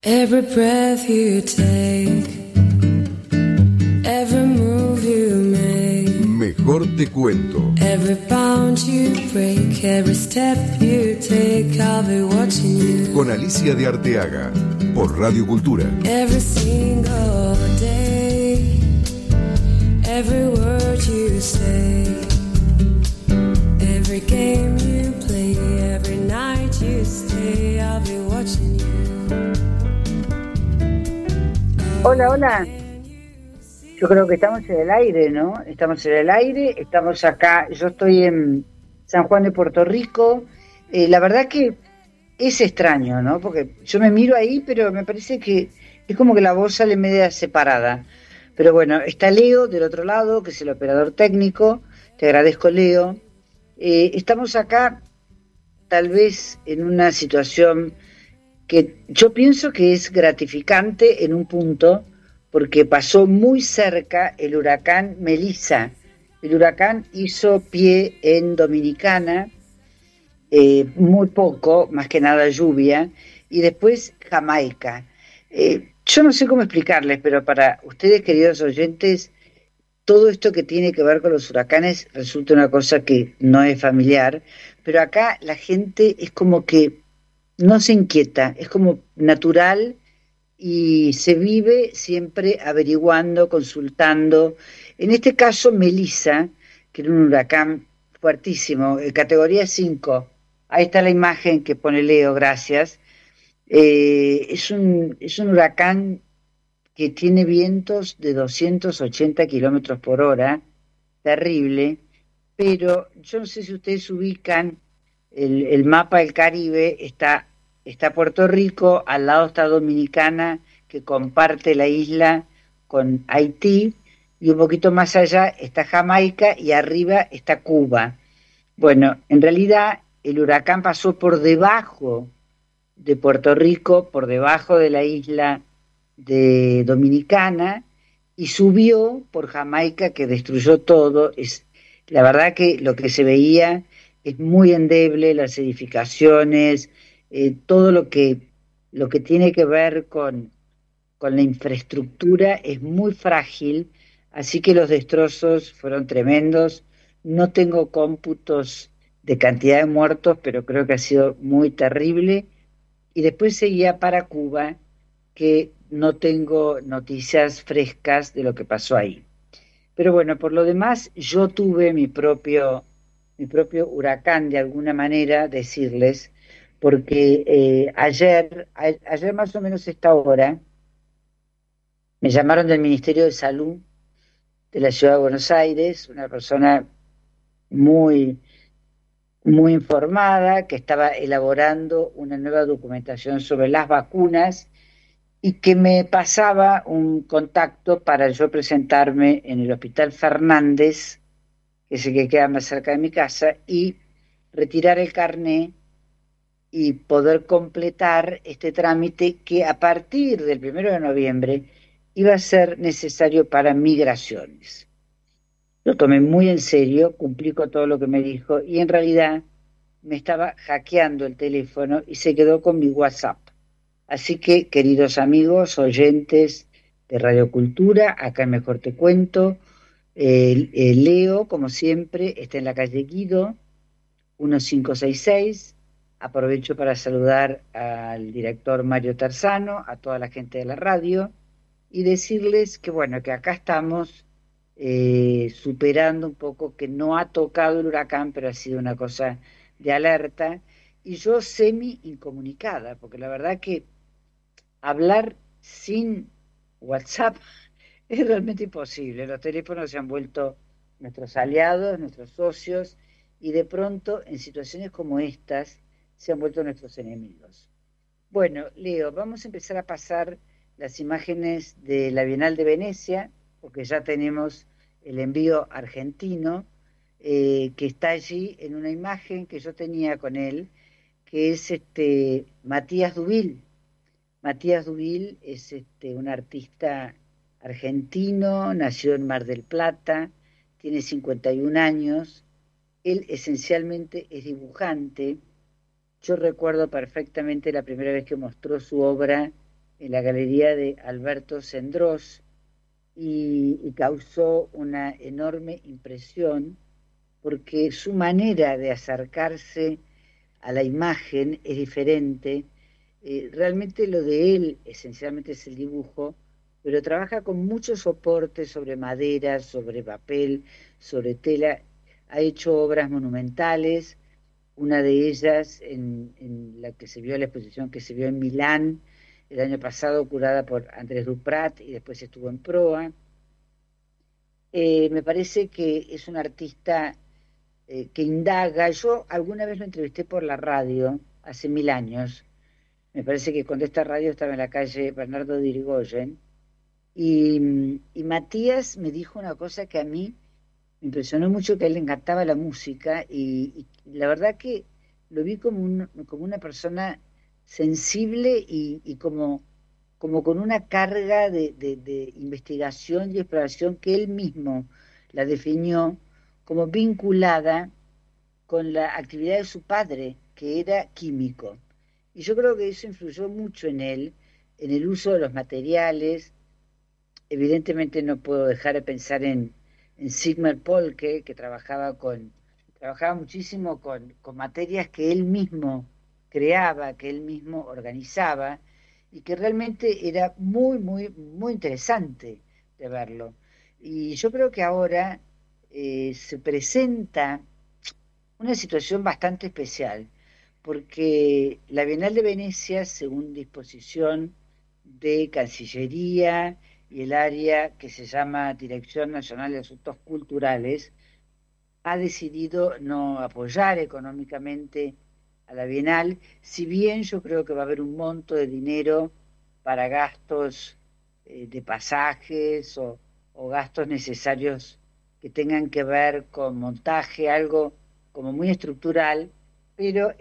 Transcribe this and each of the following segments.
Every breath you take, every move you make, Mejor te cuento. every bound you break, every step you take, I'll be watching you. Con Alicia de Arteaga, por Radio Cultura. Every single day, every word you say, every game you play, every night you stay, I'll be watching you. Hola, hola. Yo creo que estamos en el aire, ¿no? Estamos en el aire, estamos acá. Yo estoy en San Juan de Puerto Rico. La verdad que es extraño, ¿no? Porque yo me miro ahí, pero me parece que es como que la voz sale media separada. Pero bueno, está Leo del otro lado, que es el operador técnico. Te agradezco, Leo. Estamos acá tal vez en una situación que yo pienso que es gratificante en un punto, porque pasó muy cerca el huracán Melissa. El huracán hizo pie en Dominicana, muy poco, más que nada lluvia, y después Jamaica. Yo no sé cómo explicarles, pero para ustedes, queridos oyentes, todo esto que tiene que ver con los huracanes resulta una cosa que no es familiar, pero acá la gente es como que no se inquieta, es como natural y se vive siempre averiguando, consultando. En este caso, Melissa, que era un huracán fuertísimo, categoría 5, ahí está la imagen que pone Leo, gracias. Es un huracán que tiene vientos de 280 kilómetros por hora, terrible, pero yo no sé si ustedes ubican el mapa del Caribe. Está Puerto Rico, al lado está Dominicana, que comparte la isla con Haití, y un poquito más allá está Jamaica y arriba está Cuba. Bueno, en realidad el huracán pasó por debajo de Puerto Rico, por debajo de la isla de Dominicana, y subió por Jamaica, que destruyó todo. La verdad que lo que se veía es muy endeble, las edificaciones, todo lo que tiene que ver con la infraestructura es muy frágil, así que los destrozos fueron tremendos. No tengo cómputos de cantidad de muertos, pero creo que ha sido muy terrible. Y después seguía para Cuba, que no tengo noticias frescas de lo que pasó ahí. Pero bueno, por lo demás, yo tuve mi propio huracán, de alguna manera, decirles, porque ayer más o menos a esta hora, me llamaron del Ministerio de Salud de la Ciudad de Buenos Aires, una persona muy, muy informada, que estaba elaborando una nueva documentación sobre las vacunas y que me pasaba un contacto para yo presentarme en el Hospital Fernández, que es el que queda más cerca de mi casa, y retirar el carné y poder completar este trámite que a partir del 1 de noviembre iba a ser necesario para migraciones. Lo tomé muy en serio, cumplí con todo lo que me dijo, y en realidad me estaba hackeando el teléfono y se quedó con mi WhatsApp. Así que, queridos amigos, oyentes de Radio Cultura, acá en Mejor Te Cuento, Leo, como siempre, está en la calle Guido, 1566. Aprovecho para saludar al director Mario Tarzano, a toda la gente de la radio, y decirles que, bueno, que acá estamos superando un poco, que no ha tocado el huracán, pero ha sido una cosa de alerta, y yo semi incomunicada, porque la verdad que hablar sin WhatsApp es realmente imposible. Los teléfonos se han vuelto nuestros aliados, nuestros socios, y de pronto en situaciones como estas se han vuelto nuestros enemigos. Bueno, Leo, vamos a empezar a pasar las imágenes de la Bienal de Venecia, porque ya tenemos el envío argentino, que está allí en una imagen que yo tenía con él, que es Matías Dubil. Matías Dubil es un artista argentino, nació en Mar del Plata, tiene 51 años, él esencialmente es dibujante. Yo recuerdo perfectamente la primera vez que mostró su obra en la galería de Alberto Sendros y causó una enorme impresión porque su manera de acercarse a la imagen es diferente. Realmente lo de él esencialmente es el dibujo, pero trabaja con muchos soportes sobre madera, sobre papel, sobre tela. Ha hecho obras monumentales, una de ellas en la que se vio la exposición que se vio en Milán el año pasado, curada por Andrés Duprat y después estuvo en Proa. Me parece que es un artista que indaga. Yo alguna vez lo entrevisté por la radio, hace 1000 años. Me parece que cuando esta radio estaba en la calle Bernardo de Irigoyen. Y Matías me dijo una cosa que a mí me impresionó mucho, que a él le encantaba la música y la verdad que lo vi como una persona sensible y como con una carga de investigación y exploración que él mismo la definió como vinculada con la actividad de su padre, que era químico. Y yo creo que eso influyó mucho en él, en el uso de los materiales. Evidentemente no puedo dejar de pensar en Sigmar Polke, que trabajaba muchísimo con materias que él mismo creaba, que él mismo organizaba, y que realmente era muy, muy, muy interesante de verlo. Y yo creo que ahora se presenta una situación bastante especial, porque la Bienal de Venecia, según disposición de Cancillería y el área que se llama Dirección Nacional de Asuntos Culturales, ha decidido no apoyar económicamente a la Bienal, si bien yo creo que va a haber un monto de dinero para gastos de pasajes o gastos necesarios que tengan que ver con montaje, algo como muy estructural, pero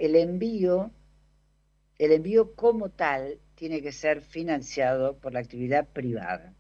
el envío como tal tiene que ser financiado por la actividad privada.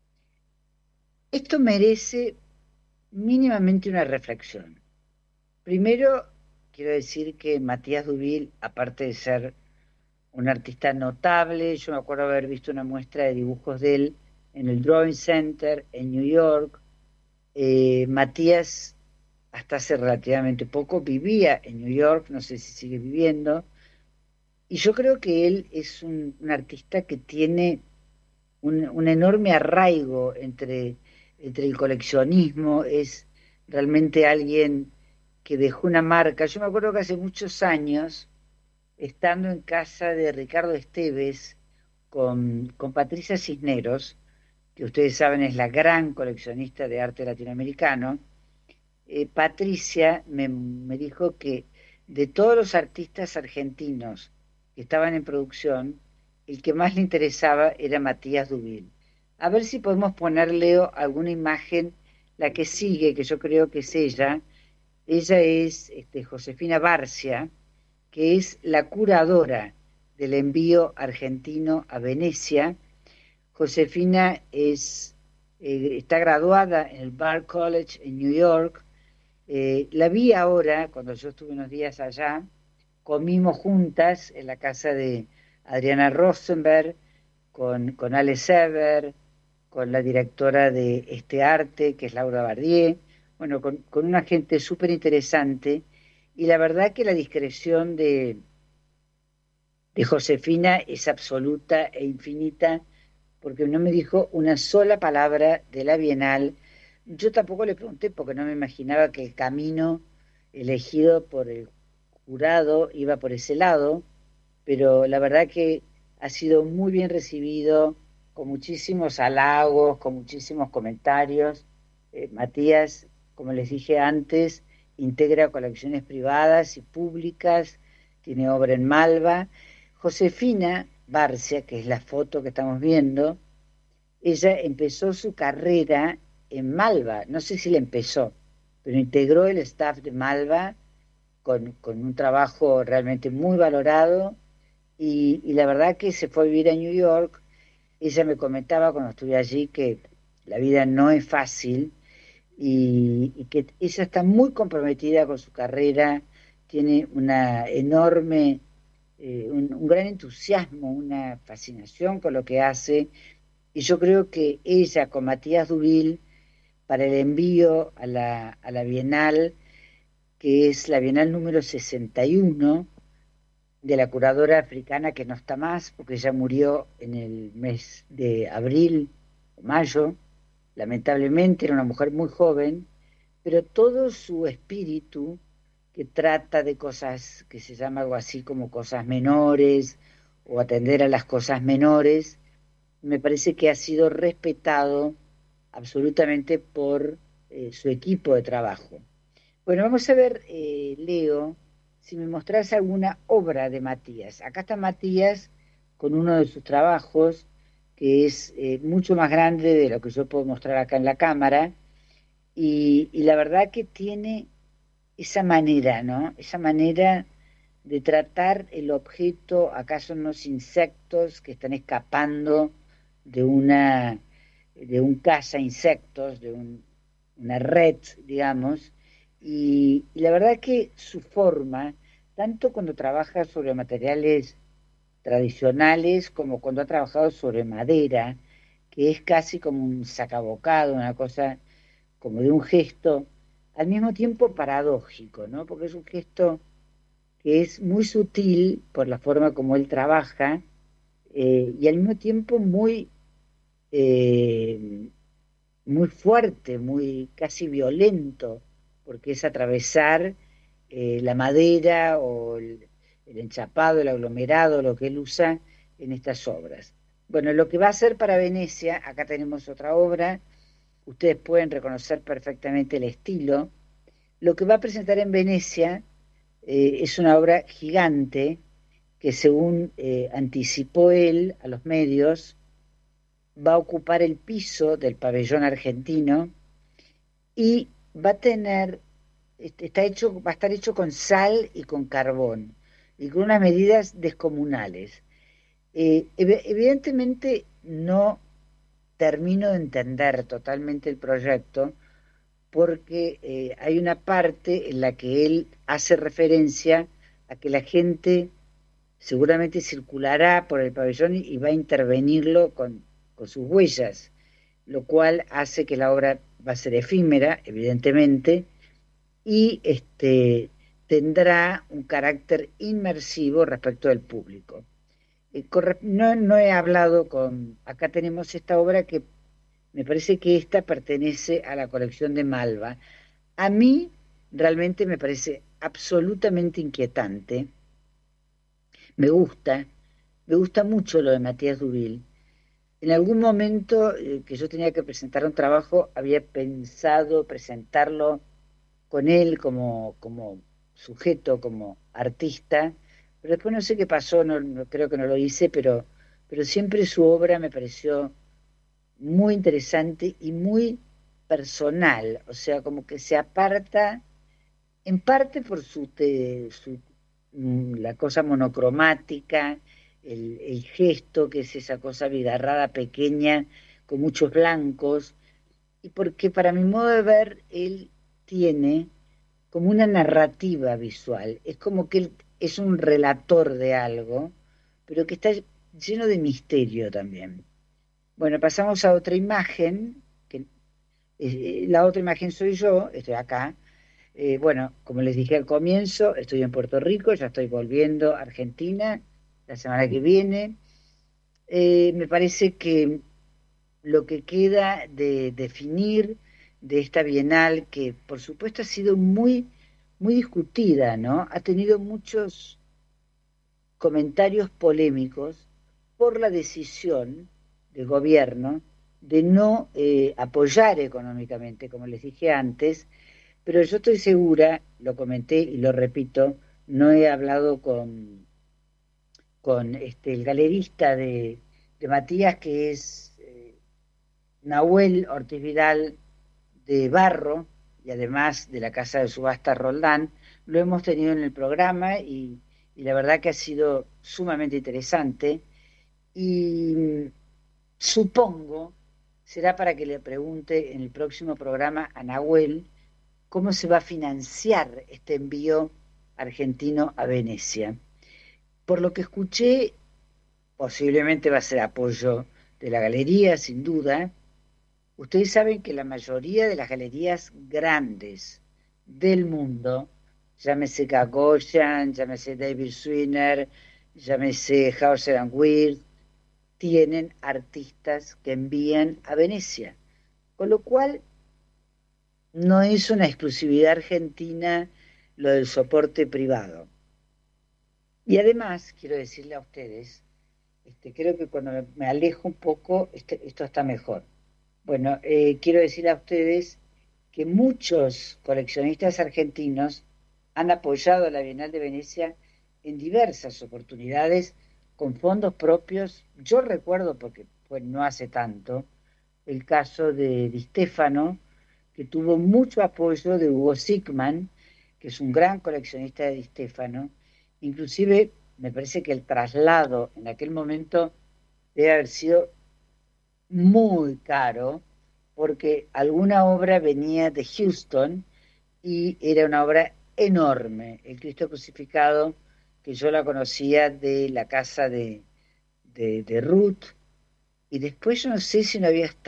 Esto merece mínimamente una reflexión. Primero, quiero decir que Matías Dubil, aparte de ser un artista notable, yo me acuerdo haber visto una muestra de dibujos de él en el Drawing Center en New York. Matías, hasta hace relativamente poco, vivía en New York, no sé si sigue viviendo, y yo creo que él es un artista que tiene un enorme arraigo entre el coleccionismo, es realmente alguien que dejó una marca. Yo me acuerdo que hace muchos años, estando en casa de Ricardo Esteves con Patricia Cisneros, que ustedes saben es la gran coleccionista de arte latinoamericano, Patricia me dijo que de todos los artistas argentinos que estaban en producción, el que más le interesaba era Matías Dubil. A ver si podemos poner, Leo, alguna imagen, la que sigue, que yo creo que es ella. Ella es Josefina Barcia, que es la curadora del envío argentino a Venecia. Josefina está graduada en el Bard College en New York. La vi ahora, cuando yo estuve unos días allá, comimos juntas en la casa de Adriana Rosenberg, con Ale Sever, con la directora de Este Arte, que es Laura Bardier, bueno, con una gente súper interesante, y la verdad que la discreción de Josefina es absoluta e infinita, porque no me dijo una sola palabra de la Bienal. Yo tampoco le pregunté porque no me imaginaba que el camino elegido por el jurado iba por ese lado, pero la verdad que ha sido muy bien recibido, con muchísimos halagos, con muchísimos comentarios. Matías, como les dije antes, integra colecciones privadas y públicas, tiene obra en Malva. Josefina Barcia, que es la foto que estamos viendo, ella empezó su carrera en Malva, no sé si la empezó, pero integró el staff de Malva con un trabajo realmente muy valorado y la verdad que se fue a vivir a New York. Ella me comentaba cuando estuve allí que la vida no es fácil y que ella está muy comprometida con su carrera, tiene una enorme un gran entusiasmo, una fascinación con lo que hace, y yo creo que ella con Matías Dubil, para el envío a la Bienal, que es la Bienal número 61 de la curadora africana, que no está más, porque ella murió en el mes de abril o mayo, lamentablemente, era una mujer muy joven, pero todo su espíritu, que trata de cosas que se llama algo así como cosas menores, o atender a las cosas menores, me parece que ha sido respetado absolutamente por su equipo de trabajo. Bueno, vamos a ver, Leo, si me mostrás alguna obra de Matías. Acá está Matías con uno de sus trabajos, que es mucho más grande de lo que yo puedo mostrar acá en la cámara, y la verdad que tiene esa manera, ¿no? Esa manera de tratar el objeto. Acá son unos insectos que están escapando de de un caza insectos, una red, digamos, y la verdad que su forma, tanto cuando trabaja sobre materiales tradicionales como cuando ha trabajado sobre madera, que es casi como un sacabocado, una cosa como de un gesto, al mismo tiempo paradójico, ¿no? Porque es un gesto que es muy sutil por la forma como él trabaja, y al mismo tiempo eh, muy fuerte, muy casi violento, porque es atravesar la madera o el enchapado, el aglomerado, lo que él usa en estas obras. Bueno, lo que va a hacer para Venecia, acá tenemos otra obra, ustedes pueden reconocer perfectamente el estilo. Lo que va a presentar en Venecia es una obra gigante que, según anticipó él a los medios, va a ocupar el piso del pabellón argentino y va a tener, va a estar hecho con sal y con carbón y con unas medidas descomunales. Evidentemente no termino de entender totalmente el proyecto, porque hay una parte en la que él hace referencia a que la gente seguramente circulará por el pabellón y va a intervenirlo con sus huellas, lo cual hace que la obra va a ser efímera, evidentemente, y tendrá un carácter inmersivo respecto del público. No he hablado acá tenemos esta obra que me parece que esta pertenece a la colección de Malva. A mí realmente me parece absolutamente inquietante. Me gusta, me gusta mucho lo de Matías Dubil. En algún momento que yo tenía que presentar un trabajo, había pensado presentarlo con él como sujeto, como artista, pero después no sé qué pasó, creo que no lo hice, pero siempre su obra me pareció muy interesante y muy personal, o sea, como que se aparta en parte por la cosa monocromática, el gesto, que es esa cosa abigarrada pequeña, con muchos blancos, y porque para mi modo de ver, él tiene como una narrativa visual, es como que él es un relator de algo, pero que está lleno de misterio también. Bueno, pasamos a otra imagen, que la otra imagen soy yo, estoy acá. Bueno, como les dije al comienzo, estoy en Puerto Rico, ya estoy volviendo a Argentina la semana que viene. Me parece que lo que queda de definir de esta Bienal, que por supuesto ha sido muy discutida, ¿no? Ha tenido muchos comentarios polémicos por la decisión del gobierno de no apoyar económicamente, como les dije antes, pero yo estoy segura, lo comenté y lo repito, no he hablado con el galerista de Matías, que es Nahuel Ortiz Vidal de Barro, y además de la Casa de Subasta Roldán. Lo hemos tenido en el programa y la verdad que ha sido sumamente interesante, y supongo será para que le pregunte en el próximo programa a Nahuel cómo se va a financiar este envío argentino a Venecia. Por lo que escuché, posiblemente va a ser apoyo de la galería, sin duda. Ustedes saben que la mayoría de las galerías grandes del mundo, llámese Gagosian, llámese David Swinner, llámese Hauser and Wirth, tienen artistas que envían a Venecia. Con lo cual, no es una exclusividad argentina lo del soporte privado. Y además, quiero decirle a ustedes, creo que cuando me alejo un poco, esto está mejor. Bueno, quiero decir a ustedes que muchos coleccionistas argentinos han apoyado la Bienal de Venecia en diversas oportunidades con fondos propios. Yo recuerdo, porque pues, no hace tanto, el caso de Di Stefano, que tuvo mucho apoyo de Hugo Sickman, que es un gran coleccionista de Di Stefano. Inclusive, me parece que el traslado en aquel momento debe haber sido muy caro, porque alguna obra venía de Houston y era una obra enorme, el Cristo crucificado, que yo la conocía de la casa de Ruth, y después yo no sé si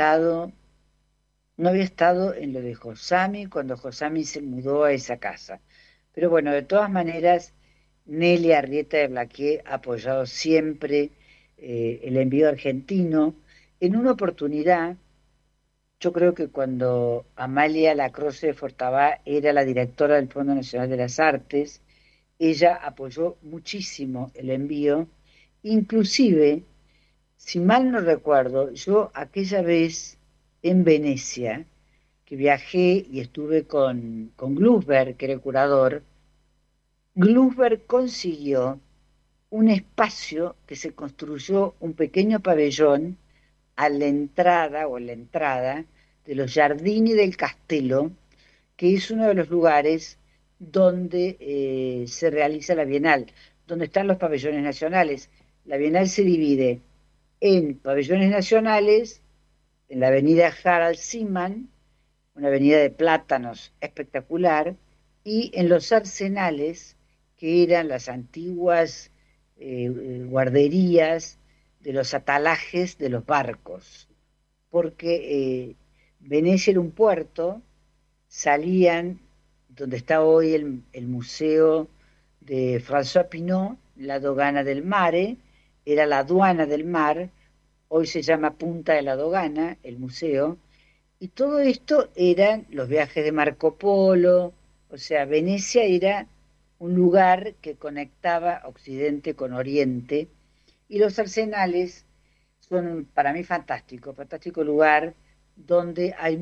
no había estado en lo de Josami, cuando Josami se mudó a esa casa. Pero bueno, de todas maneras, Nelly Arrieta de Blaquier ha apoyado siempre el envío argentino. En una oportunidad, yo creo que cuando Amalia Lacroze de Fortabá era la directora del Fondo Nacional de las Artes, ella apoyó muchísimo el envío, inclusive, si mal no recuerdo, yo aquella vez en Venecia, que viajé y estuve con Glusberg, que era el curador, Glusberg consiguió un espacio que se construyó un pequeño pabellón a la entrada o en la entrada de los Giardini del Castello, que es uno de los lugares donde se realiza la Bienal, donde están los pabellones nacionales. La Bienal se divide en pabellones nacionales, en la avenida Harald Seaman, una avenida de plátanos espectacular, y en los arsenales, que eran las antiguas guarderías de los atalajes de los barcos, porque Venecia era un puerto, salían donde está hoy el museo de François Pinault, la dogana del Mare, era la aduana del mar, hoy se llama Punta de la Dogana, el museo, y todo esto eran los viajes de Marco Polo, o sea, Venecia era un lugar que conectaba Occidente con Oriente, y los arsenales son para mí fantástico lugar donde hay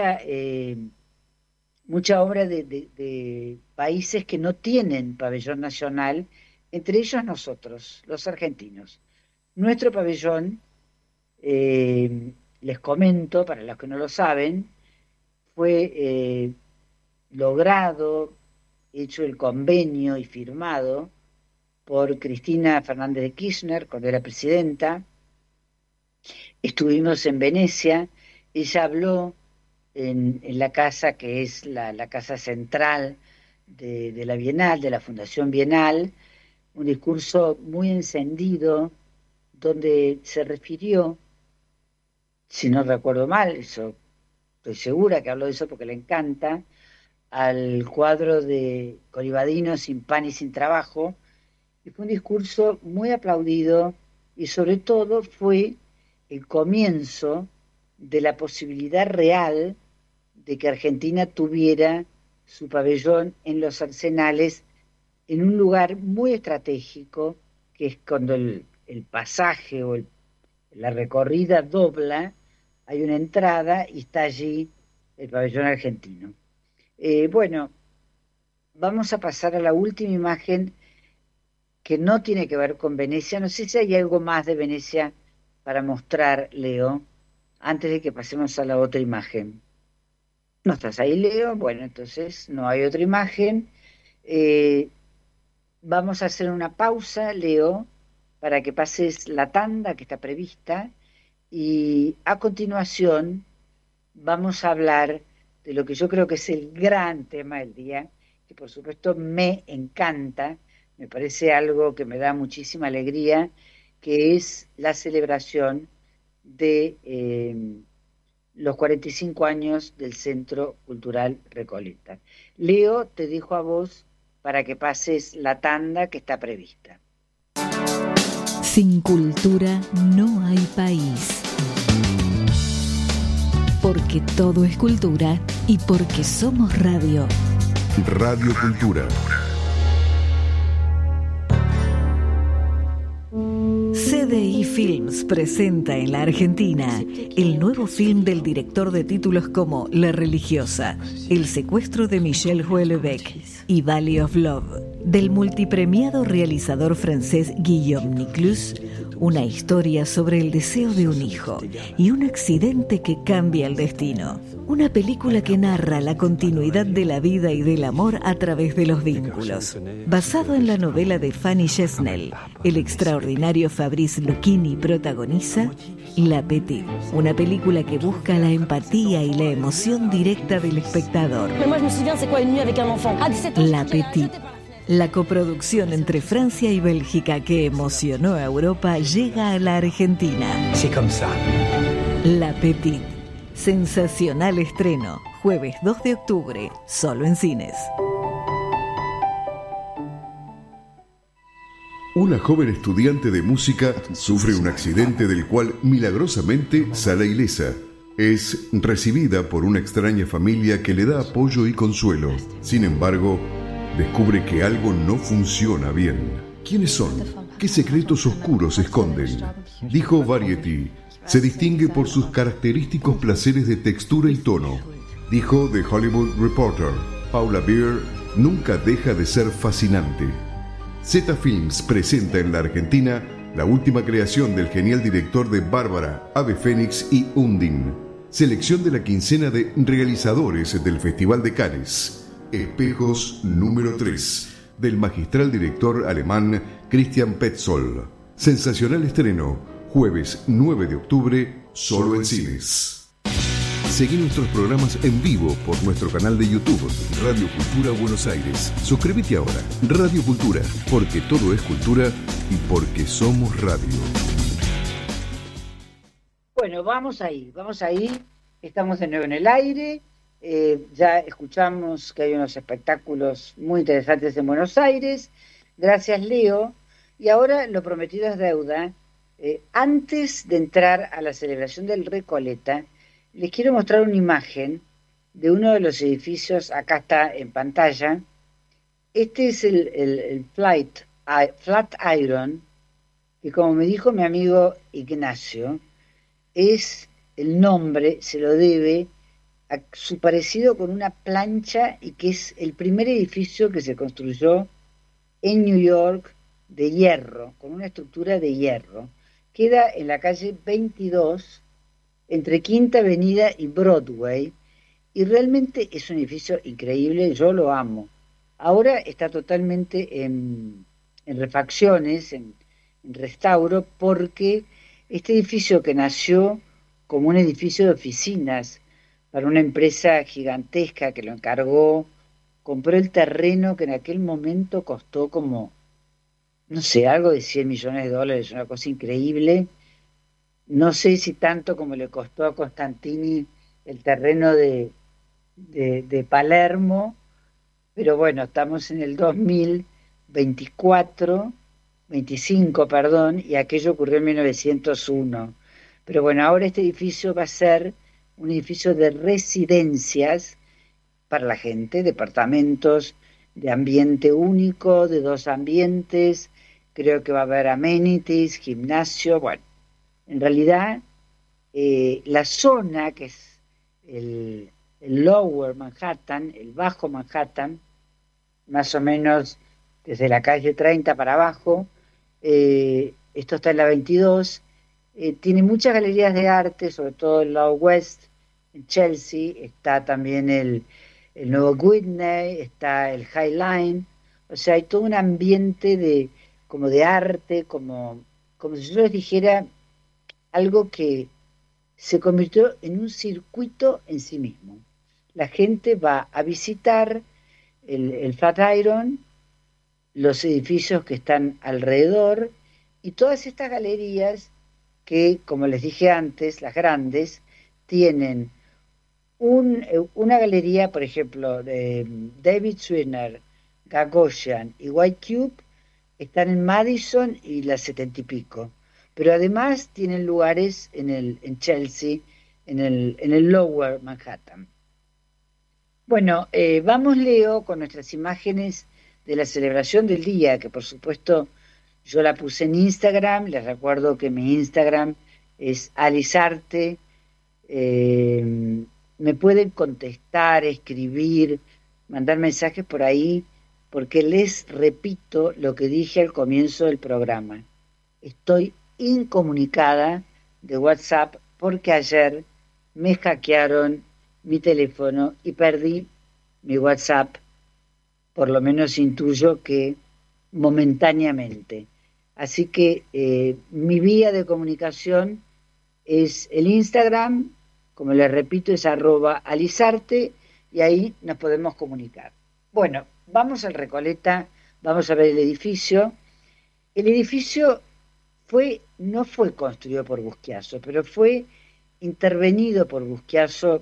mucha obra de países que no tienen pabellón nacional, entre ellos nosotros, los argentinos. Nuestro pabellón, les comento, para los que no lo saben, fue logrado, hecho el convenio y firmado por Cristina Fernández de Kirchner cuando era presidenta. Estuvimos en Venecia, ella habló en la casa que es la casa central de la Bienal, de la Fundación Bienal, un discurso muy encendido donde se refirió, si no recuerdo mal, eso estoy segura que habló de eso porque le encanta, al cuadro de Corivadino Sin pan y sin trabajo, y fue un discurso muy aplaudido y sobre todo fue el comienzo de la posibilidad real de que Argentina tuviera su pabellón en los arsenales en un lugar muy estratégico, que es cuando el pasaje o la recorrida dobla, hay una entrada y está allí el pabellón argentino. Bueno, vamos a pasar a la última imagen que no tiene que ver con Venecia. No sé si hay algo más de Venecia para mostrar, Leo, antes de que pasemos a la otra imagen. ¿No estás ahí, Leo? Bueno, entonces no hay otra imagen. Vamos a hacer una pausa, Leo, para que pases la tanda que está prevista y a continuación vamos a hablar de lo que yo creo que es el gran tema del día, que por supuesto me encanta, me parece algo que me da muchísima alegría, que es la celebración de los 45 años del Centro Cultural Recoleta. Leo te dejo a vos para que pases la tanda que está prevista. Sin cultura no hay país. Porque todo es cultura y porque somos radio. Radio Cultura. CDI Films presenta en la Argentina el nuevo film del director de títulos como La Religiosa, El secuestro de Michel Houellebecq y Valley of Love, del multipremiado realizador francés Guillaume Niclus, una historia sobre el deseo de un hijo y un accidente que cambia el destino. Una película que narra la continuidad de la vida y del amor a través de los vínculos. Basado en la novela de Fanny Chesnel, el extraordinario Fabrice Lucchini protagoniza La Petite, una película que busca la empatía y la emoción directa del espectador. La Petite, la coproducción entre Francia y Bélgica que emocionó a Europa, llega a la Argentina. La Petite, sensacional estreno, jueves 2 de octubre, solo en cines. Una joven estudiante de música sufre un accidente del cual milagrosamente sale ilesa. Es recibida por una extraña familia que le da apoyo y consuelo. Sin embargo, descubre que algo no funciona bien. ¿Quiénes son? ¿Qué secretos oscuros esconden? Dijo Variety. Se distingue por sus característicos placeres de textura y tono. Dijo The Hollywood Reporter. Paula Beer nunca deja de ser fascinante. Zeta Films presenta en la Argentina la última creación del genial director de Bárbara, Ave Fénix y Undine. Selección de la quincena de realizadores del Festival de Cannes. Espejos número 3, del magistral director alemán Christian Petzold. Sensacional estreno, jueves 9 de octubre, solo en cines. Seguí nuestros programas en vivo por nuestro canal de YouTube, Radio Cultura Buenos Aires. Suscríbete ahora, Radio Cultura, porque todo es cultura y porque somos radio. Bueno, vamos ahí, estamos de nuevo en el aire, ya escuchamos que hay unos espectáculos muy interesantes en Buenos Aires, gracias Leo, y ahora lo prometido es deuda. Antes de entrar a la celebración del Recoleta, les quiero mostrar una imagen de uno de los edificios, acá está en pantalla. Este es el Flatiron, que como me dijo mi amigo Ignacio, es el nombre, se lo debe a su parecido con una plancha y que es el primer edificio que se construyó en New York de hierro, con una estructura de hierro. Queda en la calle 22, entre Quinta Avenida y Broadway, y realmente es un edificio increíble, yo lo amo. Ahora está totalmente en refacciones, en restauro, porque este edificio que nació como un edificio de oficinas para una empresa gigantesca que lo encargó, compró el terreno que en aquel momento costó como, no sé, algo de $100 millones, una cosa increíble. No sé si tanto como le costó a Constantini el terreno de Palermo, pero bueno, estamos en el 25, y aquello ocurrió en 1901. Pero bueno, ahora este edificio va a ser un edificio de residencias para la gente, departamentos de ambiente único, de 2 ambientes, creo que va a haber amenities, gimnasio, bueno. En realidad, la zona que es el Lower Manhattan, el Bajo Manhattan, más o menos desde la calle 30 para abajo, esto está en la 22, tiene muchas galerías de arte, sobre todo el Lower West, en Chelsea, está también el nuevo Whitney, está el High Line, o sea, hay todo un ambiente como de arte, como si yo les dijera, algo que se convirtió en un circuito en sí mismo. La gente va a visitar el Flatiron, los edificios que están alrededor y todas estas galerías que, como les dije antes, las grandes, tienen una galería, por ejemplo, de David Swinner, Gagosian y White Cube, están en Madison y las 70 y pico. Pero además tienen lugares en Chelsea, en el Lower Manhattan. Bueno, vamos, Leo, con nuestras imágenes de la celebración del día, que por supuesto yo la puse en Instagram. Les recuerdo que mi Instagram es Alisarte. Me pueden contestar, escribir, mandar mensajes por ahí, porque les repito lo que dije al comienzo del programa. Estoy incomunicada de WhatsApp porque ayer me hackearon mi teléfono y perdí mi WhatsApp, por lo menos intuyo que momentáneamente. Así que mi vía de comunicación es el Instagram, como les repito, es @alisarte, y ahí nos podemos comunicar. Bueno, vamos al Recoleta, vamos a ver el edificio. El edificio no fue construido por Busquiazo, pero fue intervenido por Busquiazo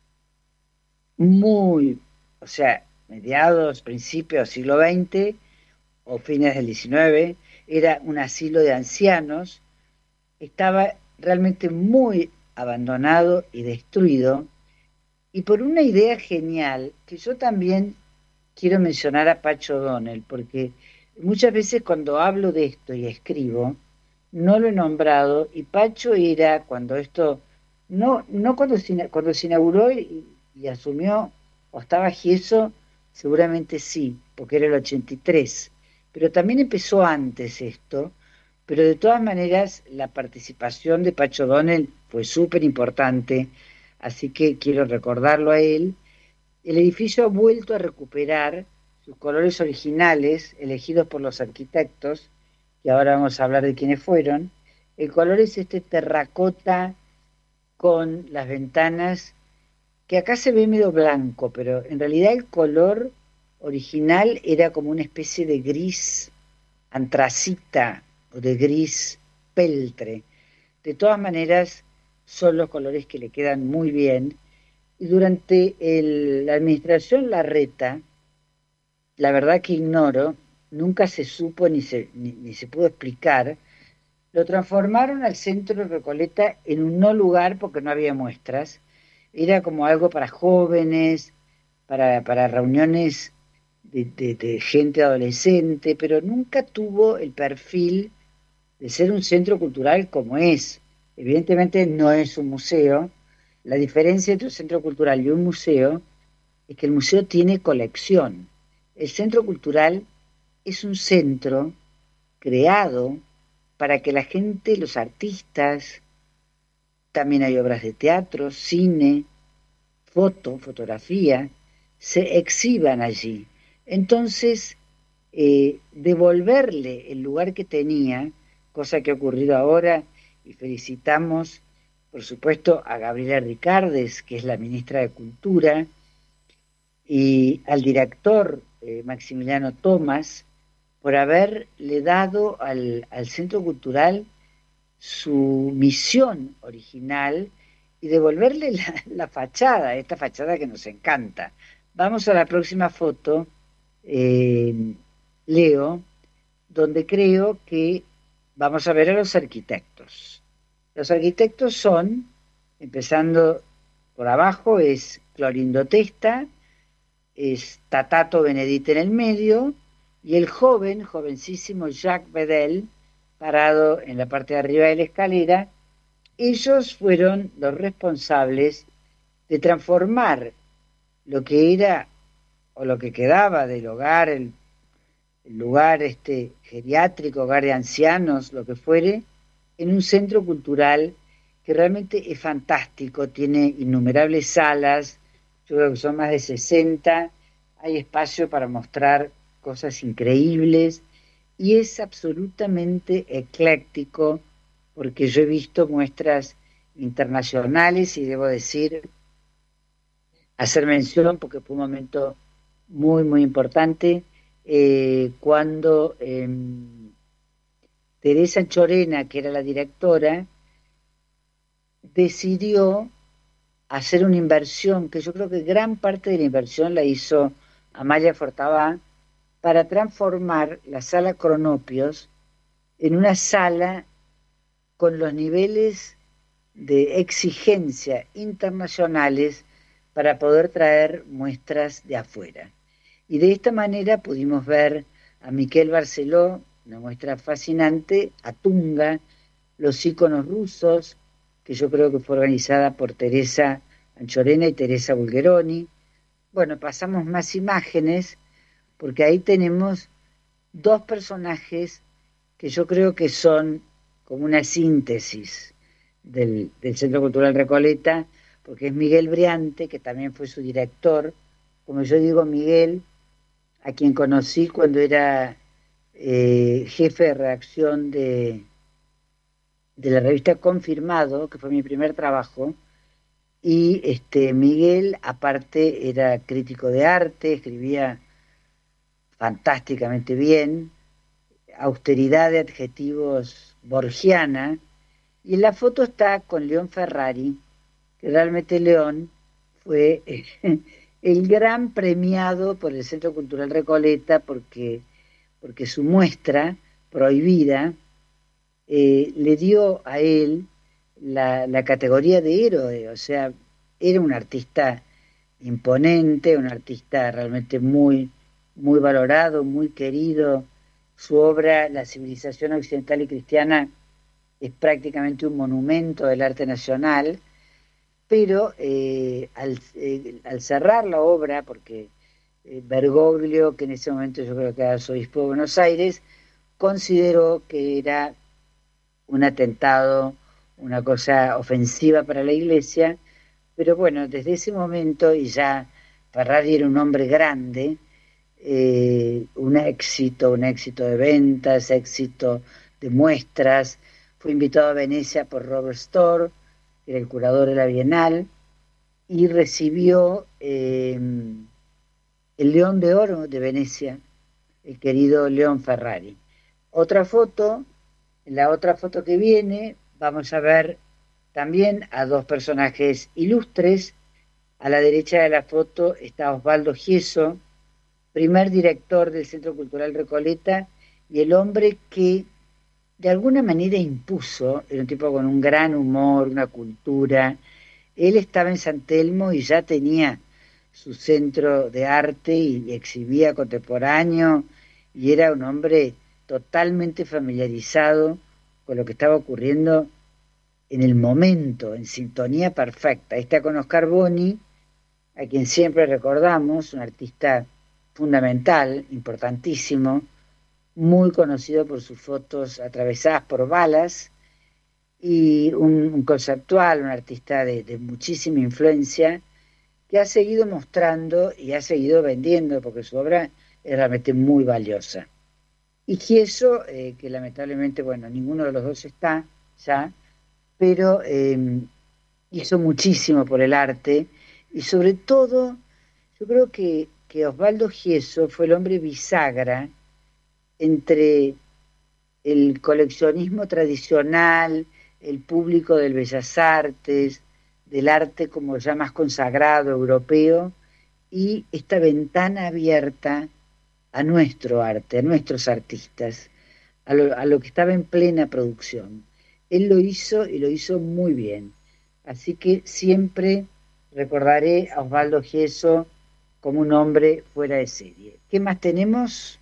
mediados, principios del siglo XX o fines del XIX. Era un asilo de ancianos, estaba realmente muy abandonado y destruido, y por una idea genial, que yo también quiero mencionar a Pacho O'Donnell, porque muchas veces cuando hablo de esto y escribo, no lo he nombrado, y Pacho era, cuando esto, cuando se inauguró y asumió, o estaba Gieso, seguramente sí, porque era el 83, pero también empezó antes esto, pero de todas maneras la participación de Pacho O'Donnell fue súper importante, así que quiero recordarlo a él. El edificio ha vuelto a recuperar sus colores originales, elegidos por los arquitectos, que ahora vamos a hablar de quiénes fueron. El color es este terracota con las ventanas, que acá se ve medio blanco, pero en realidad el color original era como una especie de gris antracita o de gris peltre. De todas maneras, son los colores que le quedan muy bien. Y durante la administración Larreta, la verdad que ignoro, nunca se supo ni se pudo explicar, lo transformaron al centro de Recoleta en un no lugar porque no había muestras. Era como algo para jóvenes, para reuniones de gente adolescente, pero nunca tuvo el perfil de ser un centro cultural como es. Evidentemente no es un museo. La diferencia entre un centro cultural y un museo es que el museo tiene colección. El centro cultural es un centro creado para que la gente, los artistas, también hay obras de teatro, cine, fotografía, se exhiban allí. Entonces, devolverle el lugar que tenía, cosa que ha ocurrido ahora, y felicitamos, por supuesto, a Gabriela Ricardes, que es la ministra de Cultura, y al director Maximiliano Tomás, por haberle dado al Centro Cultural su misión original y devolverle la fachada, esta fachada que nos encanta. Vamos a la próxima foto, Leo, donde creo que vamos a ver a los arquitectos. Los arquitectos son, empezando por abajo, es Clorindo Testa, es Tatato Benedite en el medio, y el jovencísimo Jacques Bedel, parado en la parte de arriba de la escalera. Ellos fueron los responsables de transformar lo que era, o lo que quedaba del hogar, el lugar geriátrico, hogar de ancianos, lo que fuere, en un centro cultural que realmente es fantástico, tiene innumerables salas, yo creo que son más de 60, hay espacio para mostrar cosas increíbles, y es absolutamente ecléctico, porque yo he visto muestras internacionales y debo decir, hacer mención, porque fue un momento muy, muy importante, cuando Teresa Anchorena, que era la directora, decidió hacer una inversión, que yo creo que gran parte de la inversión la hizo Amalia Fortabá, para transformar la sala Cronopios en una sala con los niveles de exigencia internacionales para poder traer muestras de afuera. Y de esta manera pudimos ver a Miquel Barceló, una muestra fascinante, a Tunga, los íconos rusos, que yo creo que fue organizada por Teresa Anchorena y Teresa Bulgeroni. Bueno, pasamos más imágenes, porque ahí tenemos dos personajes que yo creo que son como una síntesis del Centro Cultural Recoleta, porque es Miguel Briante, que también fue su director. Como yo digo, Miguel, a quien conocí cuando era jefe de redacción de la revista Confirmado, que fue mi primer trabajo, y Miguel, aparte, era crítico de arte, escribía fantásticamente bien, austeridad de adjetivos borgiana, y en la foto está con León Ferrari, que realmente León fue el gran premiado por el Centro Cultural Recoleta, porque su muestra prohibida le dio a él la categoría de héroe. O sea, era un artista imponente, un artista realmente muy, muy valorado, muy querido. Su obra, La civilización occidental y cristiana, es prácticamente un monumento del arte nacional, pero al cerrar la obra, porque Bergoglio, que en ese momento yo creo que era arzobispo de Buenos Aires, consideró que era un atentado, una cosa ofensiva para la Iglesia, pero bueno, desde ese momento, y ya Ferrari era un hombre grande, un éxito de ventas, éxito de muestras. Fue invitado a Venecia por Robert Storr, que era el curador de la Bienal, y recibió el León de Oro de Venecia, el querido León Ferrari. En la otra foto que viene, vamos a ver también a dos personajes ilustres. A la derecha de la foto está Osvaldo Gieso, primer director del Centro Cultural Recoleta, y el hombre que de alguna manera impuso, era un tipo con un gran humor, una cultura. Él estaba en San Telmo y ya tenía su centro de arte y exhibía contemporáneo, y era un hombre totalmente familiarizado con lo que estaba ocurriendo en el momento, en sintonía perfecta. Ahí está con Oscar Boni, a quien siempre recordamos, un artista fundamental, importantísimo, muy conocido por sus fotos atravesadas por balas, y un conceptual, un artista de muchísima influencia, que ha seguido mostrando y ha seguido vendiendo, porque su obra es realmente muy valiosa. Y Gieso, que lamentablemente, bueno, ninguno de los dos está ya, pero hizo muchísimo por el arte, y sobre todo, yo creo que Osvaldo Gieso fue el hombre bisagra entre el coleccionismo tradicional, el público del Bellas Artes, del arte como ya más consagrado europeo, y esta ventana abierta a nuestro arte, a nuestros artistas, a lo que estaba en plena producción. Él lo hizo, y lo hizo muy bien. Así que siempre recordaré a Osvaldo Gieso como un hombre fuera de serie. ¿Qué más tenemos?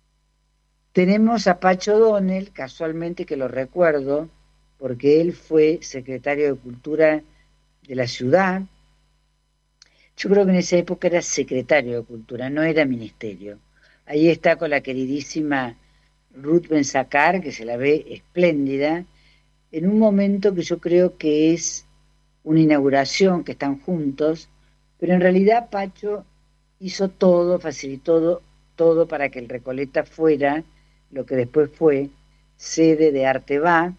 Tenemos a Pacho O'Donnell, casualmente, que lo recuerdo, porque él fue secretario de Cultura de la ciudad. Yo creo que en esa época era secretario de Cultura, no era ministerio. Ahí está con la queridísima Ruth Ben-Sakar, que se la ve espléndida, en un momento que yo creo que es una inauguración, que están juntos, pero en realidad Pacho hizo todo, facilitó todo para que el Recoleta fuera lo que después fue sede de Arte Va,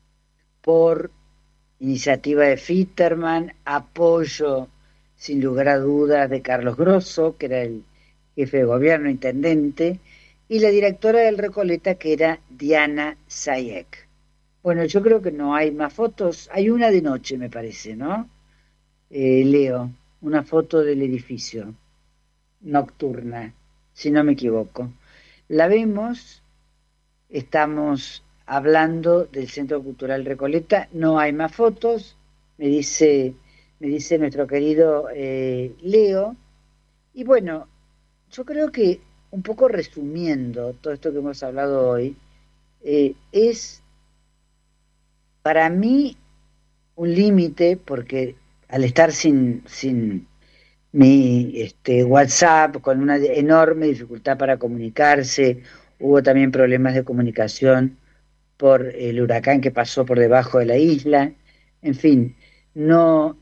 por iniciativa de Fitterman, apoyo sin lugar a dudas de Carlos Grosso, que era el jefe de gobierno, intendente, y la directora del Recoleta, que era Diana Sayek. Bueno, yo creo que no hay más fotos, hay una de noche, me parece, ¿no? Leo, una foto del edificio, nocturna, si no me equivoco. La vemos, estamos hablando del Centro Cultural Recoleta, no hay más fotos, me dice nuestro querido Leo. Y bueno, yo creo que un poco resumiendo todo esto que hemos hablado hoy, es para mí un límite, porque al estar sin mi WhatsApp, con una enorme dificultad para comunicarse, hubo también problemas de comunicación por el huracán que pasó por debajo de la isla, en fin, no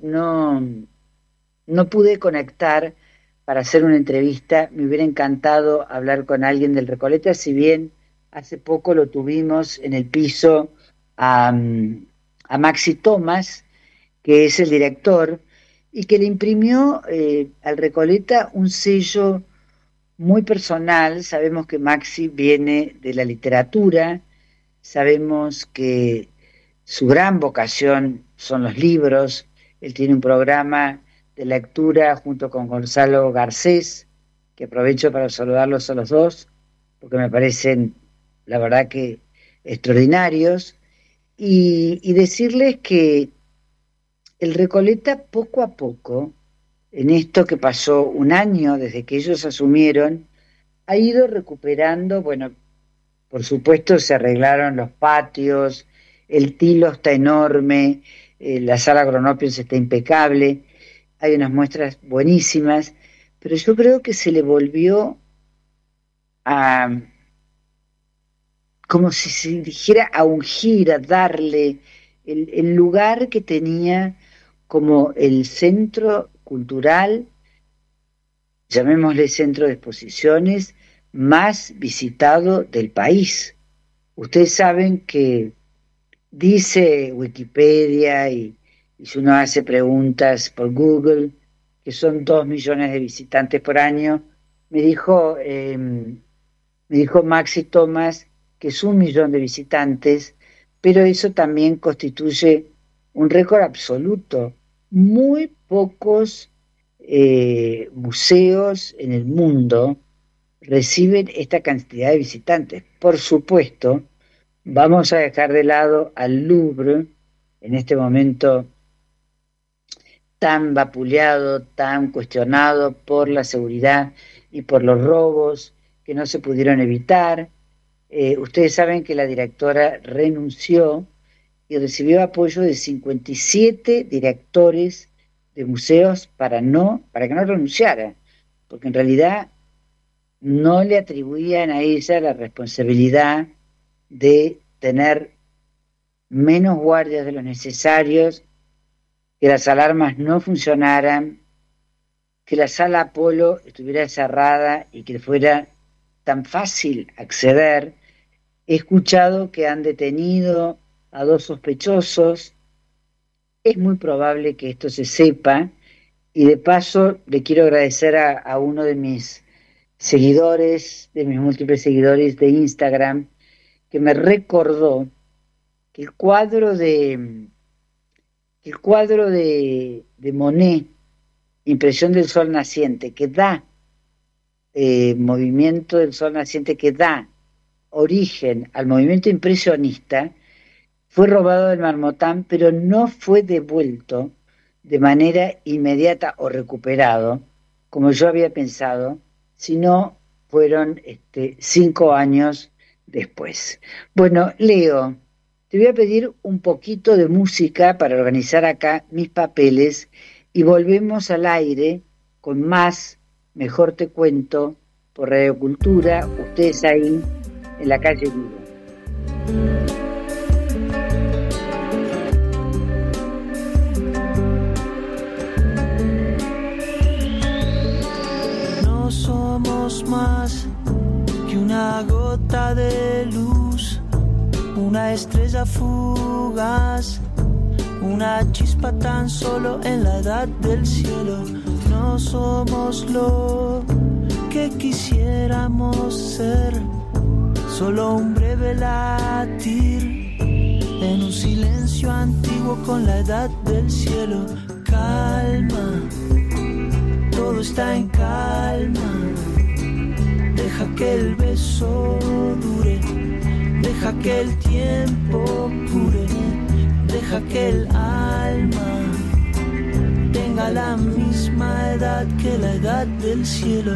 pude conectar para hacer una entrevista. Me hubiera encantado hablar con alguien del Recoleta, si bien hace poco lo tuvimos en el piso a Maxi Thomas, que es el director, y que le imprimió al Recoleta un sello muy personal. Sabemos que Maxi viene de la literatura, sabemos que su gran vocación son los libros. Él tiene un programa de lectura junto con Gonzalo Garcés, que aprovecho para saludarlos a los dos, porque me parecen, la verdad, que extraordinarios, y decirles que el Recoleta poco a poco, en esto que pasó un año desde que ellos asumieron, ha ido recuperando, bueno, por supuesto se arreglaron los patios, el tilo está enorme, la sala Gronopios está impecable, hay unas muestras buenísimas, pero yo creo que se le volvió a, como si se dijera, a ungir, a darle el lugar que tenía como el centro cultural, llamémosle centro de exposiciones, más visitado del país. Ustedes saben que dice Wikipedia y si uno hace preguntas por Google, que son 2 millones de visitantes por año. Me dijo Maxi Thomas que es 1 millón de visitantes, pero eso también constituye un récord absoluto. Muy pocos museos en el mundo reciben esta cantidad de visitantes. Por supuesto, vamos a dejar de lado al Louvre, en este momento tan vapuleado, tan cuestionado por la seguridad y por los robos que no se pudieron evitar. Ustedes saben que la directora renunció y recibió apoyo de 57 directores de museos para que no renunciara, porque en realidad no le atribuían a ella la responsabilidad de tener menos guardias de los necesarios, que las alarmas no funcionaran, que la sala Apolo estuviera cerrada y que fuera tan fácil acceder. He escuchado que han detenido a 2 sospechosos. Es muy probable que esto se sepa, y de paso le quiero agradecer a uno de mis seguidores, de mis múltiples seguidores de Instagram, que me recordó que el cuadro de Monet, Impresión del Sol Naciente, que da movimiento del Sol Naciente, que da origen al movimiento impresionista, fue robado del Marmotán, pero no fue devuelto de manera inmediata o recuperado, como yo había pensado, sino fueron 5 años después. Bueno, Leo, te voy a pedir un poquito de música para organizar acá mis papeles y volvemos al aire con más Mejor Te Cuento por Radio Cultura, ustedes ahí en la calle Vivo. No somos más que una gota de luz, una estrella fugaz, una chispa tan solo en la edad del cielo. No somos lo que quisiéramos ser, solo un breve latir en un silencio antiguo con la edad del cielo. Calma, todo está en calma. Deja que el beso dure, deja que el tiempo cure, deja que el alma tenga la misma edad que la edad del cielo.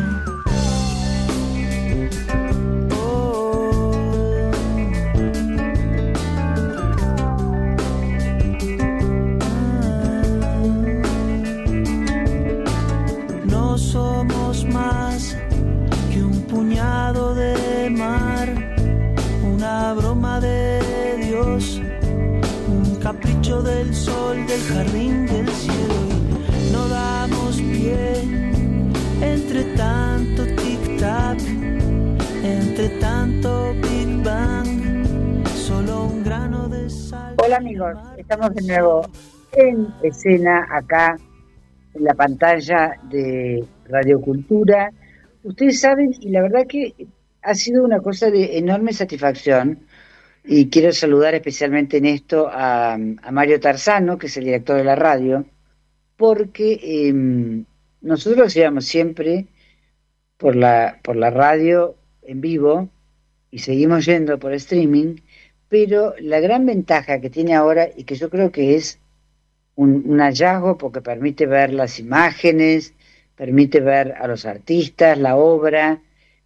No somos más que un puñado de mar, una broma de Dios, un capricho del sol, del jardín, del cielo. Y no damos pie entre tanto tic-tac, entre tanto Big Bang, solo un grano de sal. Hola amigos, estamos de nuevo en escena acá en la pantalla de Radio Cultura. Ustedes saben, y la verdad que ha sido una cosa de enorme satisfacción, y quiero saludar especialmente en esto a Mario Tarzano, que es el director de la radio, porque nosotros íbamos siempre por la radio en vivo y seguimos yendo por streaming, pero la gran ventaja que tiene ahora, y que yo creo que es un hallazgo porque permite ver las imágenes, permite ver a los artistas, la obra,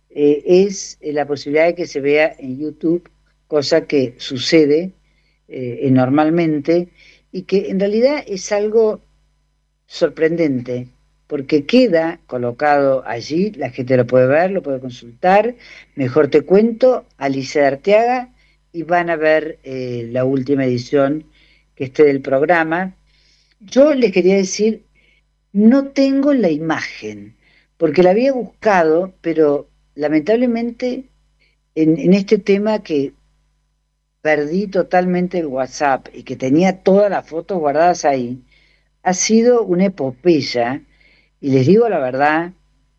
es la posibilidad de que se vea en YouTube, cosa que sucede normalmente, y que en realidad es algo sorprendente, porque queda colocado allí, la gente lo puede ver, lo puede consultar. Mejor te cuento, Alicia Arteaga, y van a ver la última edición que esté del programa. Yo les quería decir, no tengo la imagen, porque la había buscado, pero lamentablemente en este tema que perdí totalmente el WhatsApp y que tenía todas las fotos guardadas ahí, ha sido una epopeya, y les digo la verdad,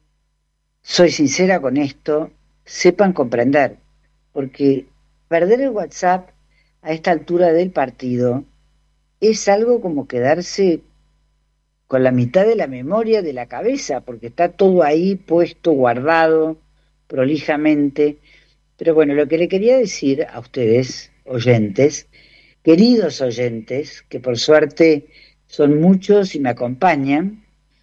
soy sincera con esto, sepan comprender, porque perder el WhatsApp a esta altura del partido es algo como quedarse con la mitad de la memoria de la cabeza, porque está todo ahí puesto, guardado, prolijamente. Pero bueno, lo que le quería decir a ustedes, oyentes, queridos oyentes, que por suerte son muchos y me acompañan,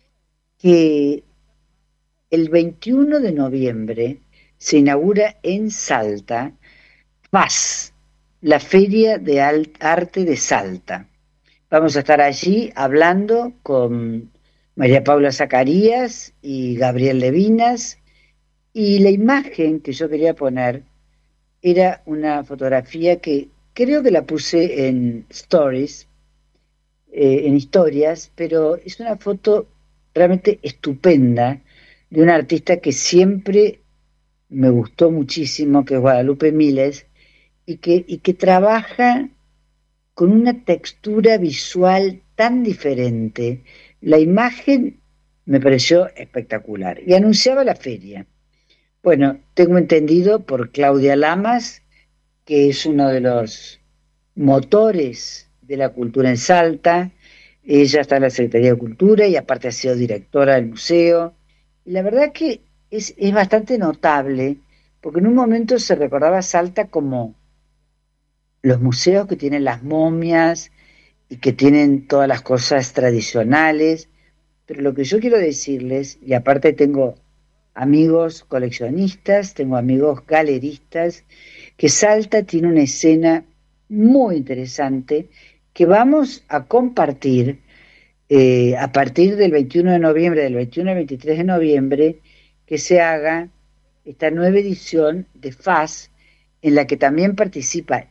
que el 21 de noviembre se inaugura en Salta FAS, la Feria de Arte de Salta. Vamos a estar allí hablando con María Paula Zacarías y Gabriel Levinas, y la imagen que yo quería poner era una fotografía que creo que la puse en stories, en historias, pero es una foto realmente estupenda de una artista que siempre me gustó muchísimo, que es Guadalupe Miles, y que trabaja con una textura visual tan diferente. La imagen me pareció espectacular y anunciaba la feria. Bueno, tengo entendido por Claudia Lamas, que es uno de los motores de la cultura en Salta. Ella está en la Secretaría de Cultura y aparte ha sido directora del museo. Y la verdad que es bastante notable, porque en un momento se recordaba a Salta como los museos que tienen las momias y que tienen todas las cosas tradicionales, pero lo que yo quiero decirles, y aparte tengo amigos coleccionistas, tengo amigos galeristas, que Salta tiene una escena muy interesante que vamos a compartir a partir del 21 de noviembre, del 21 al 23 de noviembre, que se haga esta nueva edición de FAS, de la que también participa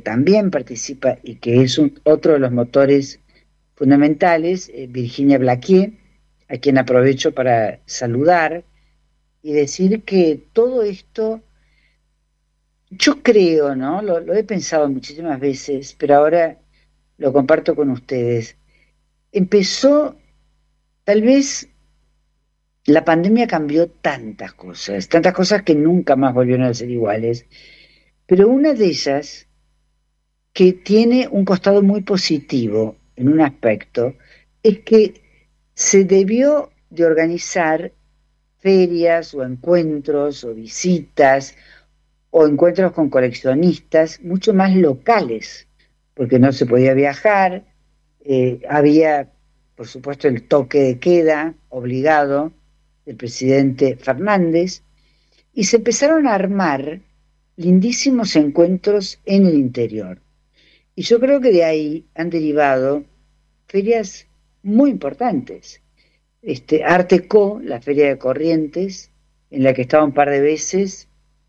y que es otro de los motores fundamentales, Virginia Blaquier, a quien aprovecho para saludar y decir que todo esto, yo creo, ¿no? Lo he pensado muchísimas veces, pero ahora lo comparto con ustedes. Empezó, tal vez, la pandemia cambió tantas cosas que nunca más volvieron a ser iguales. Pero una de ellas, que tiene un costado muy positivo en un aspecto, es que se debió de organizar ferias o encuentros o visitas o encuentros con coleccionistas mucho más locales, porque no se podía viajar, había, por supuesto, el toque de queda obligado del presidente Fernández, y se empezaron a armar lindísimos encuentros en el interior. Y yo creo que de ahí han derivado ferias muy importantes. Arteco, la feria de Corrientes, en la que he estado un par de veces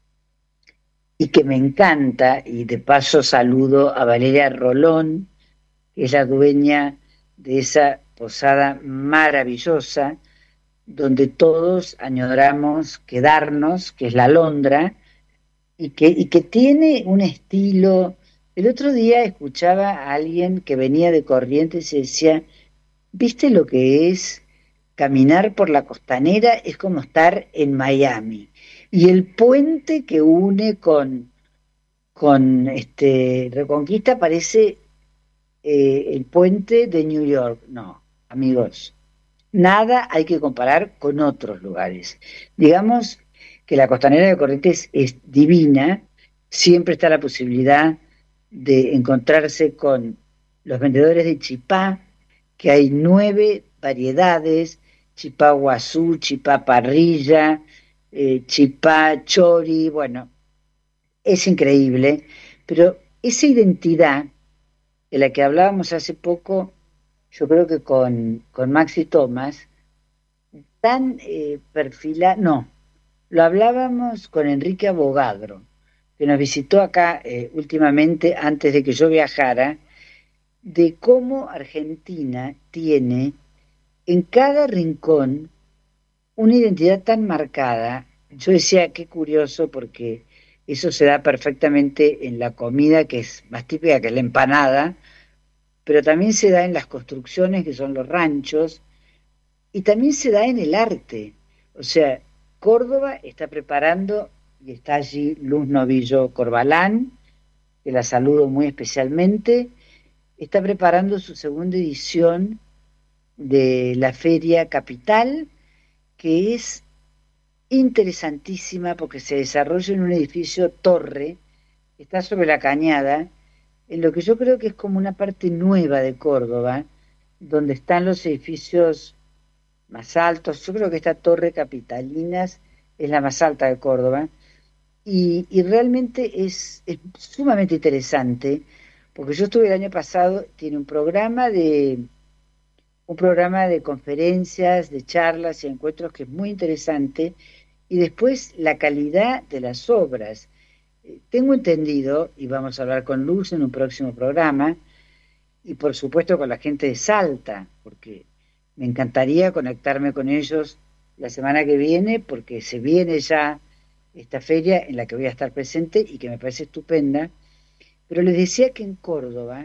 y que me encanta, y de paso saludo a Valeria Rolón, que es la dueña de esa posada maravillosa, donde todos añoramos quedarnos, que es la Londra, y que tiene un estilo. El otro día escuchaba a alguien que venía de Corrientes y decía, ¿viste lo que es caminar por la costanera? Es como estar en Miami. Y el puente que une con Reconquista parece el puente de New York. No, amigos, nada hay que comparar con otros lugares. Digamos que la costanera de Corrientes es divina, siempre está la posibilidad de encontrarse con los vendedores de chipá, que hay 9 variedades: chipá guazú, chipá parrilla, chipá chori, bueno, es increíble, pero esa identidad de la que hablábamos hace poco, yo creo que con Maxi Thomas, tan perfilada, no, lo hablábamos con Enrique Abogadro, que nos visitó acá últimamente antes de que yo viajara, de cómo Argentina tiene en cada rincón una identidad tan marcada. Yo decía, qué curioso, porque eso se da perfectamente en la comida, que es más típica, que es la empanada, pero también se da en las construcciones, que son los ranchos, y también se da en el arte. O sea, Córdoba está preparando, y está allí Luz Novillo Corbalán, que la saludo muy especialmente, está preparando su segunda edición de la Feria Capital, que es interesantísima porque se desarrolla en un edificio torre, que está sobre la Cañada, en lo que yo creo que es como una parte nueva de Córdoba, donde están los edificios más altos. Yo creo que esta Torre Capitalinas es la más alta de Córdoba, y realmente es sumamente interesante, porque yo estuve el año pasado, tiene un programa de conferencias, de charlas y encuentros que es muy interesante, y después la calidad de las obras. Tengo entendido, y vamos a hablar con Luz en un próximo programa, y por supuesto con la gente de Salta, porque me encantaría conectarme con ellos la semana que viene, porque se viene ya esta feria en la que voy a estar presente y que me parece estupenda. Pero les decía que en Córdoba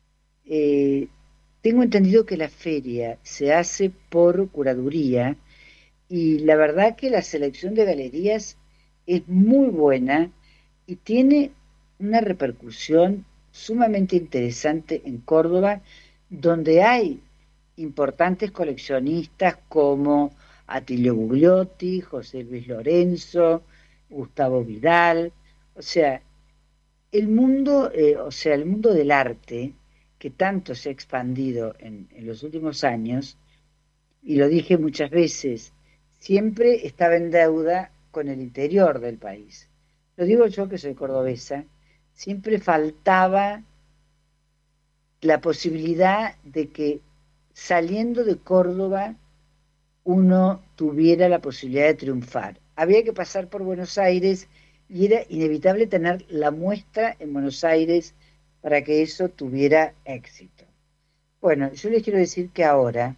tengo entendido que la feria se hace por curaduría, y la verdad que la selección de galerías es muy buena y tiene una repercusión sumamente interesante en Córdoba, donde hay importantes coleccionistas como Atilio Bugliotti, José Luis Lorenzo, Gustavo Vidal. O sea, el mundo del arte, que tanto se ha expandido en los últimos años, y lo dije muchas veces, siempre estaba en deuda con el interior del país. Lo digo yo, que soy cordobesa, siempre faltaba la posibilidad de que saliendo de Córdoba uno tuviera la posibilidad de triunfar. Había que pasar por Buenos Aires y era inevitable tener la muestra en Buenos Aires para que eso tuviera éxito. Bueno, yo les quiero decir que ahora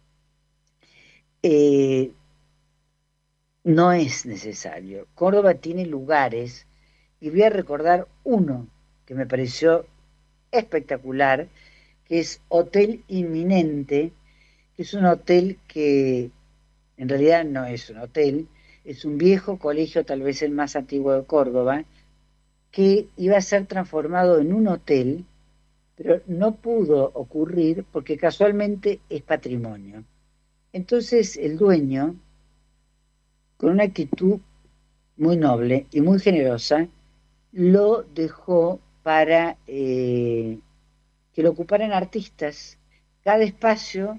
no es necesario. Córdoba tiene lugares, y voy a recordar uno que me pareció espectacular, que es Hotel Inminente, que es un hotel que en realidad no es un hotel, es un viejo colegio, tal vez el más antiguo de Córdoba, que iba a ser transformado en un hotel, pero no pudo ocurrir porque casualmente es patrimonio. Entonces el dueño, con una actitud muy noble y muy generosa, lo dejó para que lo ocuparan artistas. Cada espacio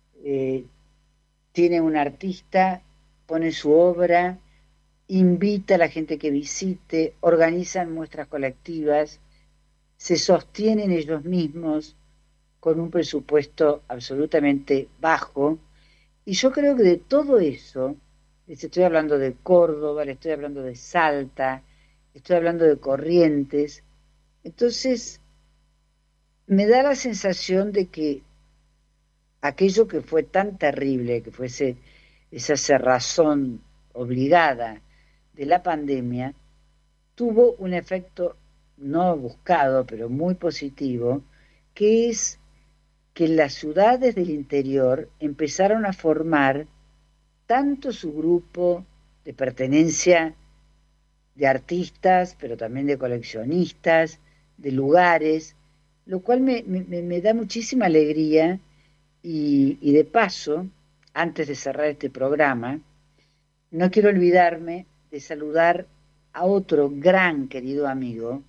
tiene un artista, pone su obra, invita a la gente que visite, organizan muestras colectivas, se sostienen ellos mismos con un presupuesto absolutamente bajo. Y yo creo que de todo eso, les estoy hablando de Córdoba, les estoy hablando de Salta, estoy hablando de Corrientes, entonces me da la sensación de que aquello que fue tan terrible, que fuese esa cerrazón obligada de la pandemia, tuvo un efecto no buscado, pero muy positivo, que es que las ciudades del interior empezaron a formar tanto su grupo de pertenencia de artistas, pero también de coleccionistas, de lugares, lo cual me da muchísima alegría y de paso, antes de cerrar este programa, no quiero olvidarme de saludar a otro gran querido amigo,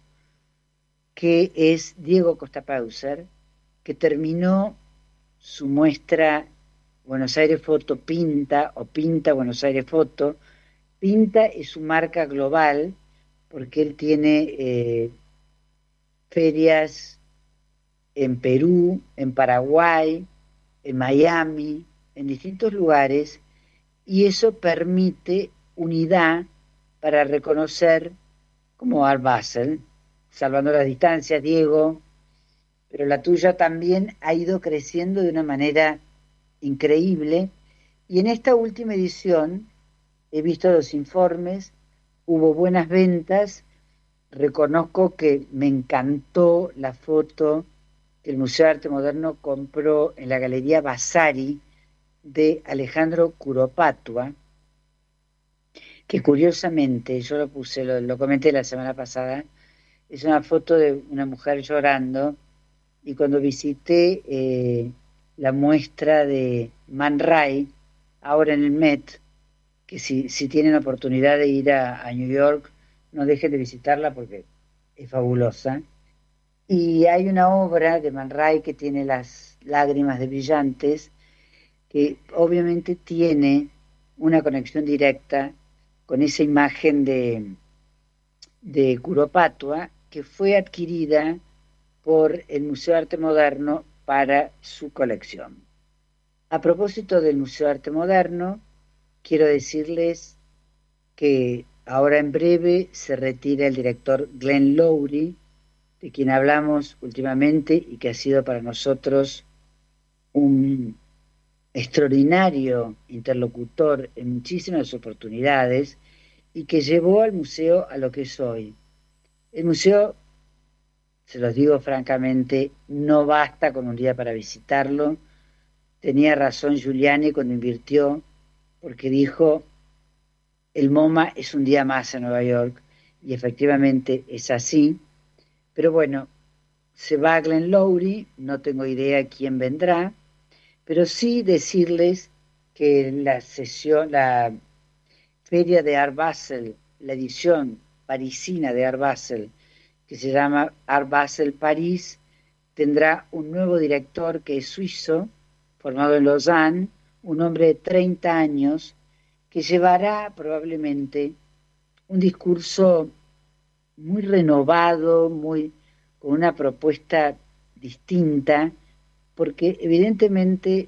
que es Diego Costapauser, que terminó su muestra Buenos Aires Foto Pinta o Pinta Buenos Aires Foto. Pinta es su marca global porque él tiene ferias en Perú, en Paraguay, en Miami, en distintos lugares, y eso permite unidad para reconocer como Art Basel, salvando las distancias, Diego, pero la tuya también ha ido creciendo de una manera increíble, y en esta última edición he visto los informes, hubo buenas ventas, reconozco que me encantó la foto que el Museo de Arte Moderno compró en la Galería Vasari de Alejandro Curopatua, que curiosamente, yo lo puse, lo comenté la semana pasada, es una foto de una mujer llorando, y cuando visité la muestra de Man Ray, ahora en el Met, que si tienen oportunidad de ir a New York, no dejen de visitarla porque es fabulosa. Y hay una obra de Man Ray que tiene las lágrimas de brillantes, que obviamente tiene una conexión directa con esa imagen de Curopatua, que fue adquirida por el Museo de Arte Moderno para su colección. A propósito del Museo de Arte Moderno, quiero decirles que ahora en breve se retira el director Glenn Lowry, de quien hablamos últimamente y que ha sido para nosotros un extraordinario interlocutor en muchísimas oportunidades y que llevó al museo a lo que es hoy. El museo, se los digo francamente, no basta con un día para visitarlo. Tenía razón Giuliani cuando invirtió, porque dijo, el MoMA es un día más en Nueva York, y efectivamente es así. Pero bueno, se va Glenn Lowry, no tengo idea quién vendrá, pero sí decirles que la feria de Art Basel, la edición parisina de Art Basel, que se llama Art Basel París, tendrá un nuevo director que es suizo, formado en Lausanne, un hombre de 30 años, que llevará probablemente un discurso muy renovado, con una propuesta distinta, porque evidentemente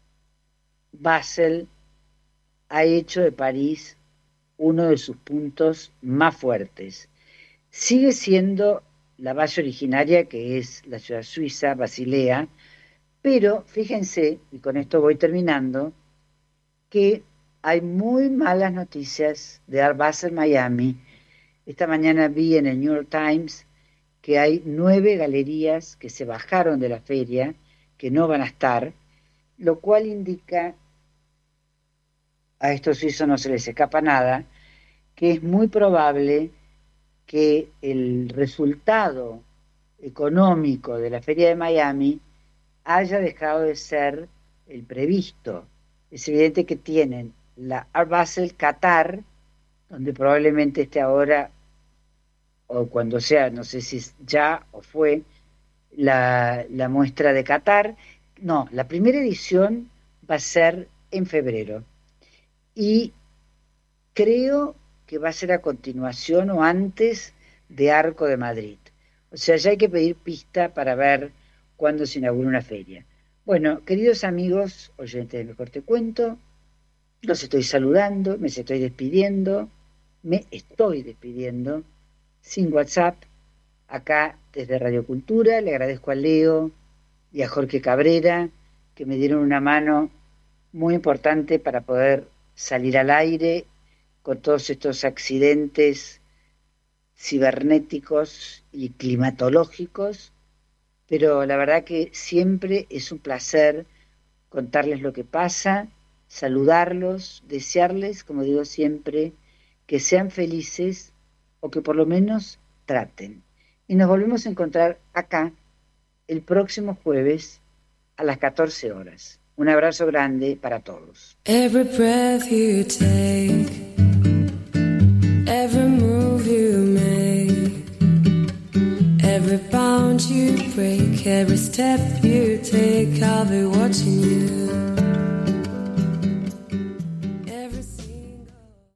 Basel ha hecho de París uno de sus puntos más fuertes. Sigue siendo la base originaria, que es la ciudad suiza, Basilea, pero fíjense, y con esto voy terminando, que hay muy malas noticias de Art Basel Miami. Esta mañana vi en el New York Times que hay 9 galerías que se bajaron de la feria, que no van a estar, lo cual indica, a estos suizos no se les escapa nada, que es muy probable que el resultado económico de la Feria de Miami haya dejado de ser el previsto. Es evidente que tienen la Art Basel Qatar, donde probablemente esté ahora, o cuando sea, no sé si ya o fue, la muestra de Qatar. No, la primera edición va a ser en febrero. Y creo que va a ser a continuación o antes de Arco de Madrid. O sea, ya hay que pedir pista para ver cuándo se inaugura una feria. Bueno, queridos amigos, oyentes de Mejor Te Cuento, los estoy saludando, me estoy despidiendo sin WhatsApp, acá desde Radio Cultura. Le agradezco a Leo y a Jorge Cabrera, que me dieron una mano muy importante para poder salir al aire con todos estos accidentes cibernéticos y climatológicos, pero la verdad que siempre es un placer contarles lo que pasa, saludarlos, desearles, como digo siempre, que sean felices o que por lo menos traten. Y nos volvemos a encontrar acá el próximo jueves a las 14 horas. Un abrazo grande para todos. Every breath you take, every move you make, every bound you break, every step you take, I'll be watching you.